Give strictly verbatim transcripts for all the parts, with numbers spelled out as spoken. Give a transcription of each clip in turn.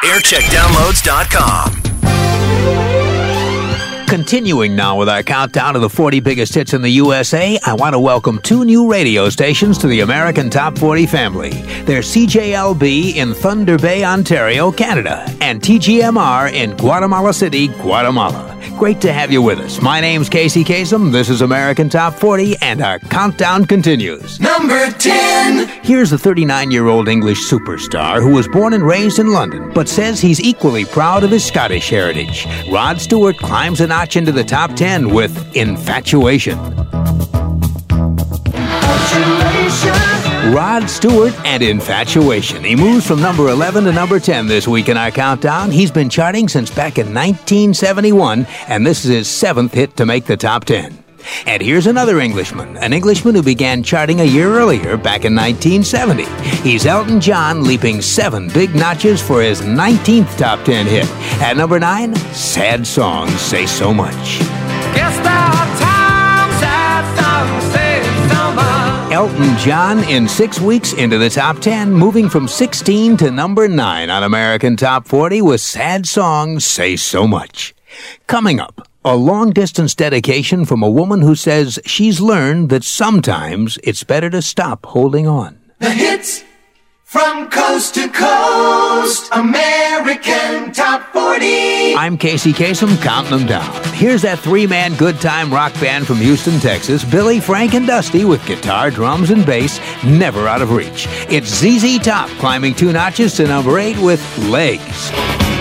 aircheck downloads dot com. Continuing now with our countdown of the forty biggest hits in the U S A, I want to welcome two new radio stations to the American Top forty family. They're C J L B in Thunder Bay, Ontario, Canada, and T G M R in Guatemala City, Guatemala. Great to have you with us. My name's Casey Kasem. This is American Top forty, and our countdown continues. Number ten. Here's a thirty-nine-year-old English superstar who was born and raised in London, but says he's equally proud of his Scottish heritage. Rod Stewart climbs a notch into the top ten with Infatuation. Rod Stewart and Infatuation. He moves from number eleven to number ten this week in our countdown. He's been charting since back in nineteen seventy-one, and this is his seventh hit to make the top ten. And here's another Englishman, an Englishman who began charting a year earlier, back in nineteen seventy. He's Elton John, leaping seven big notches for his nineteenth top ten hit. At number nine, Sad Songs Say So Much. Guess there are times sad songs say so much. Elton John in six weeks into the top ten, moving from sixteen to number nine on American Top forty with Sad Songs Say So Much. Coming up, a long-distance dedication from a woman who says she's learned that sometimes it's better to stop holding on. The hits from coast to coast, American Top forty. I'm Casey Kasem, counting them down. Here's that three-man good time rock band from Houston, Texas, Billy, Frank, and Dusty with guitar, drums, and bass, never out of reach. It's Z Z Top climbing two notches to number eight with Legs.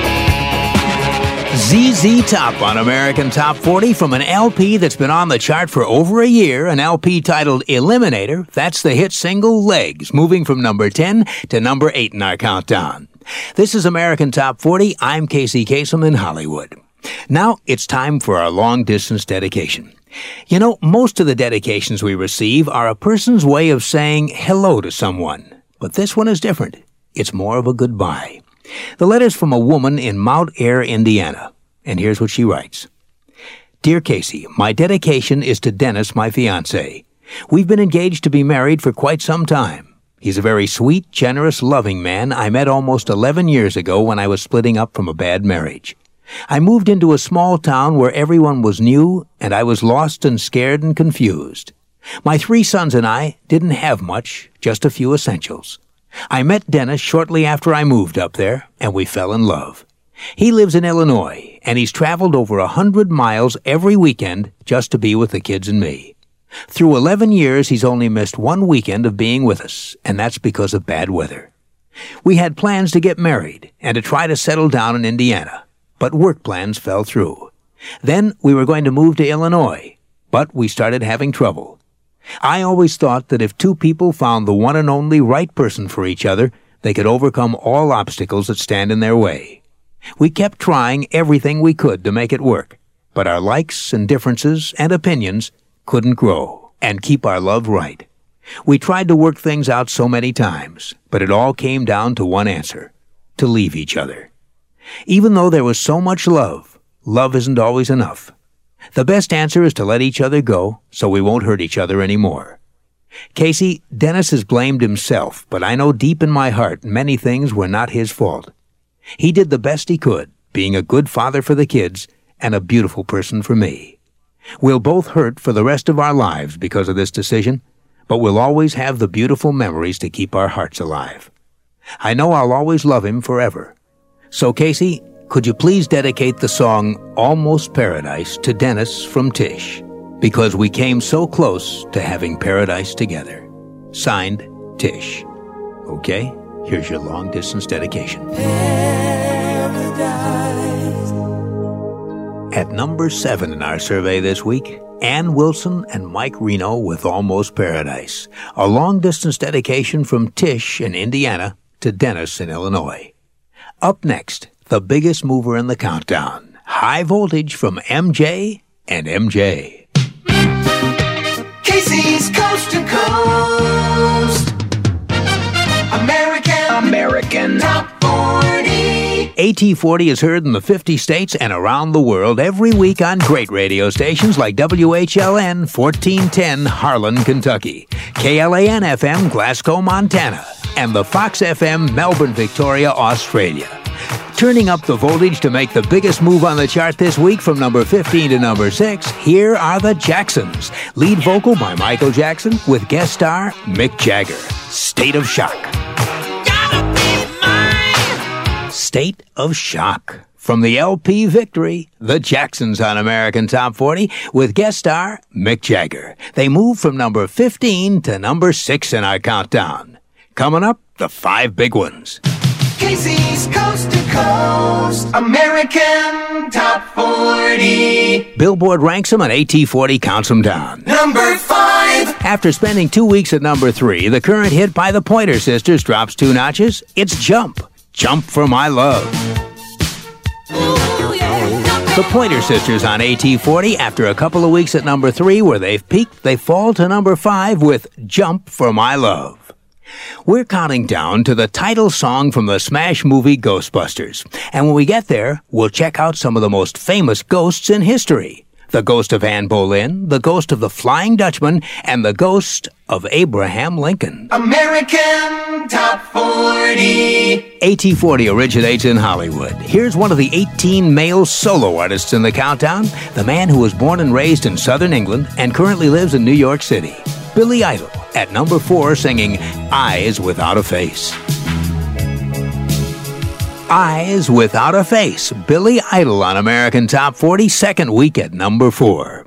Z Z Top on American Top forty from an L P that's been on the chart for over a year, an L P titled Eliminator. That's the hit single Legs, moving from number ten to number eight in our countdown. This is American Top forty. I'm Casey Kasem in Hollywood. Now it's time for our long-distance dedication. You know, most of the dedications we receive are a person's way of saying hello to someone. But this one is different. It's more of a goodbye. The letter's from a woman in Mount Ayr, Indiana. And here's what she writes. Dear Casey, my dedication is to Dennis, my fiancé. We've been engaged to be married for quite some time. He's a very sweet, generous, loving man I met almost eleven years ago when I was splitting up from a bad marriage. I moved into a small town where everyone was new, and I was lost and scared and confused. My three sons and I didn't have much, just a few essentials. I met Dennis shortly after I moved up there, and we fell in love. He lives in Illinois, and he's traveled over a hundred miles every weekend just to be with the kids and me. Through eleven years, he's only missed one weekend of being with us, and that's because of bad weather. We had plans to get married and to try to settle down in Indiana, but work plans fell through. Then we were going to move to Illinois, but we started having trouble. I always thought that if two people found the one and only right person for each other, they could overcome all obstacles that stand in their way. We kept trying everything we could to make it work, but our likes and differences and opinions couldn't grow and keep our love right. We tried to work things out so many times, but it all came down to one answer: to leave each other. Even though there was so much love, love isn't always enough. The best answer is to let each other go so we won't hurt each other anymore. Casey, Dennis has blamed himself, but I know deep in my heart many things were not his fault. He did the best he could, being a good father for the kids and a beautiful person for me. We'll both hurt for the rest of our lives because of this decision, but we'll always have the beautiful memories to keep our hearts alive. I know I'll always love him forever. So, Casey, could you please dedicate the song Almost Paradise to Dennis from Tish, because we came so close to having paradise together. Signed, Tish. Okay, here's your long-distance dedication. Paradise. At number seven in our survey this week, Ann Wilson and Mike Reno with Almost Paradise, a long-distance dedication from Tish in Indiana to Dennis in Illinois. Up next, the biggest mover in the countdown, High Voltage from M J and M J. Casey's Coast to Coast, American, American Top forty. A T forty is heard in the fifty states and around the world every week on great radio stations like W H L N fourteen ten Harlan, Kentucky, K L A N F M Glasgow, Montana, and the Fox F M Melbourne, Victoria, Australia. Turning up the voltage to make the biggest move on the chart this week from number fifteen to number six, here are the Jacksons. Lead vocal by Michael Jackson with guest star Mick Jagger. State of Shock. Gotta be mine. State of Shock. From the L P Victory, the Jacksons on American Top forty with guest star Mick Jagger. They move from number fifteen to number six in our countdown. Coming up, the five big ones. Casey's Coast to Coast American Top forty. Billboard ranks them and A T forty counts them down. Number five. After spending two weeks at number three, the current hit by the Pointer Sisters drops two notches. It's Jump. Jump for My Love. The Pointer Sisters on A T forty, after a couple of weeks at number three where they've peaked, they fall to number five with Jump for My Love. We're counting down to the title song from the smash movie Ghostbusters. And when we get there, we'll check out some of the most famous ghosts in history. The ghost of Anne Boleyn, the ghost of the Flying Dutchman, and the ghost of Abraham Lincoln. American Top forty. A T forty originates in Hollywood. Here's one of the eighteen male solo artists in the countdown, the man who was born and raised in southern England and currently lives in New York City. Billy Idol at number four singing Eyes Without a Face. Eyes Without a Face. Billy Idol on American Top forty, second week at number four.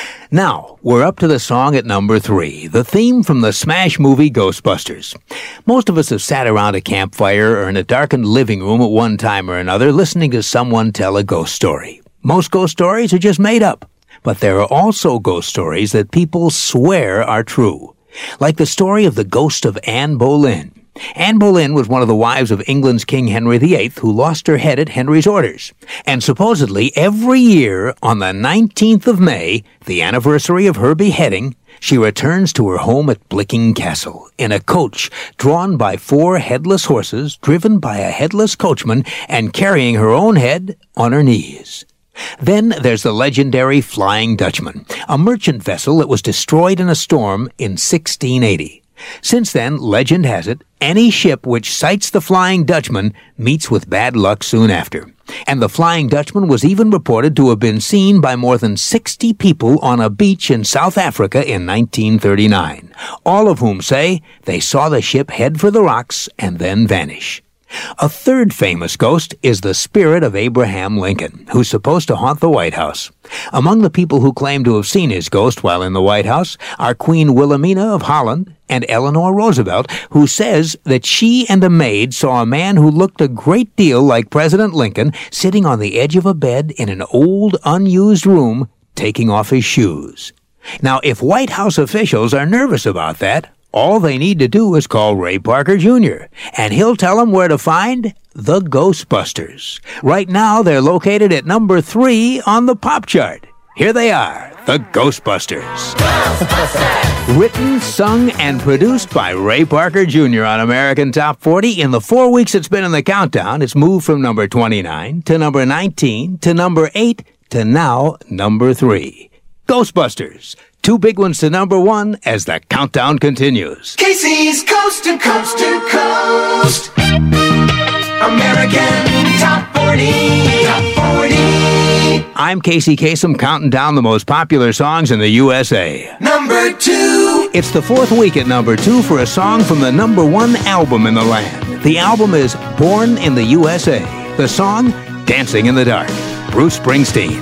Now, we're up to the song at number three, the theme from the smash movie Ghostbusters. Most of us have sat around a campfire or in a darkened living room at one time or another listening to someone tell a ghost story. Most ghost stories are just made up, but there are also ghost stories that people swear are true. Like the story of the ghost of Anne Boleyn. Anne Boleyn was one of the wives of England's King Henry the Eighth who lost her head at Henry's orders. And supposedly every year on the nineteenth of May, the anniversary of her beheading, she returns to her home at Blicking Castle in a coach drawn by four headless horses, driven by a headless coachman, and carrying her own head on her knees. Then there's the legendary Flying Dutchman, a merchant vessel that was destroyed in a storm in sixteen eighty. Since then, legend has it, any ship which sights the Flying Dutchman meets with bad luck soon after. And the Flying Dutchman was even reported to have been seen by more than sixty people on a beach in South Africa in nineteen thirty-nine, all of whom say they saw the ship head for the rocks and then vanish. A third famous ghost is the spirit of Abraham Lincoln, who's supposed to haunt the White House. Among the people who claim to have seen his ghost while in the White House are Queen Wilhelmina of Holland and Eleanor Roosevelt, who says that she and a maid saw a man who looked a great deal like President Lincoln sitting on the edge of a bed in an old, unused room, taking off his shoes. Now, if White House officials are nervous about that, all they need to do is call Ray Parker Junior, and he'll tell them where to find the Ghostbusters. Right now, they're located at number three on the pop chart. Here they are, the Ghostbusters. Ghostbusters! Written, sung, and produced by Ray Parker Junior on American Top forty. In the four weeks it's been in the countdown, it's moved from number twenty-nine to number nineteen to number eight to now number three. Ghostbusters. Two big ones to number one as the countdown continues. Casey's Coast to Coast to Coast. American Top forty. Top forty. I'm Casey Kasem, counting down the most popular songs in the U S A. Number two. It's the fourth week at number two for a song from the number one album in the land. The album is Born in the U S A. The song, Dancing in the Dark. Bruce Springsteen.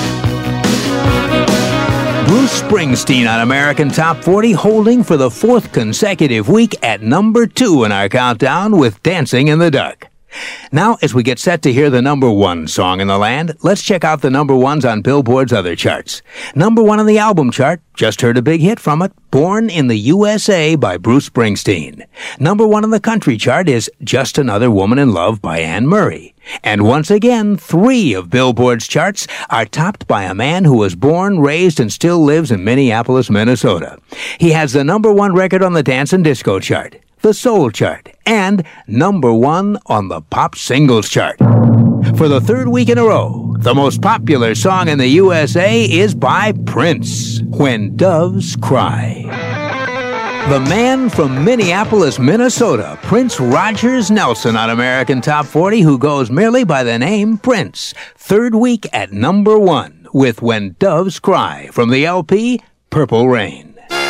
Bruce Springsteen on American Top forty, holding for the fourth consecutive week at number two in our countdown with Dancing in the Dark. Now, as we get set to hear the number one song in the land, let's check out the number ones on Billboard's other charts. Number one on the album chart, just heard a big hit from it, Born in the U S A by Bruce Springsteen. Number one on the country chart is Just Another Woman in Love by Anne Murray. And once again, three of Billboard's charts are topped by a man who was born, raised, and still lives in Minneapolis, Minnesota. He has the number one record on the dance and disco chart, the soul chart, and number one on the pop singles chart. For the third week in a row, the most popular song in the U S A is by Prince, When Doves Cry. The man from Minneapolis, Minnesota, Prince Rogers Nelson on American Top forty, who goes merely by the name Prince. Third week at number one with When Doves Cry from the L P Purple Rain.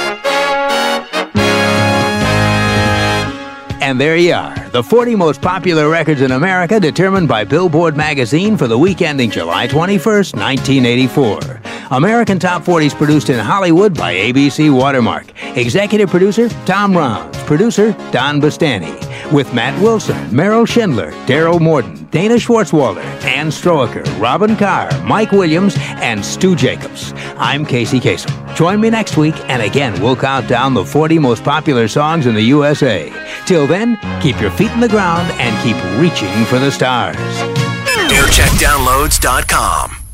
And there you are, the forty most popular records in America determined by Billboard magazine for the week ending July twenty-first, nineteen eighty-four. American Top forty is produced in Hollywood by A B C Watermark. Executive producer, Tom Rounds. Producer, Don Bastani. With Matt Wilson, Meryl Schindler, Daryl Morton, Dana Schwartzwalder, Ann Stroeker, Robin Carr, Mike Williams, and Stu Jacobs. I'm Casey Kasem. Join me next week, and again, we'll count down the forty most popular songs in the U S A. Till then, keep your feet in the ground and keep reaching for the stars. air check downloads dot com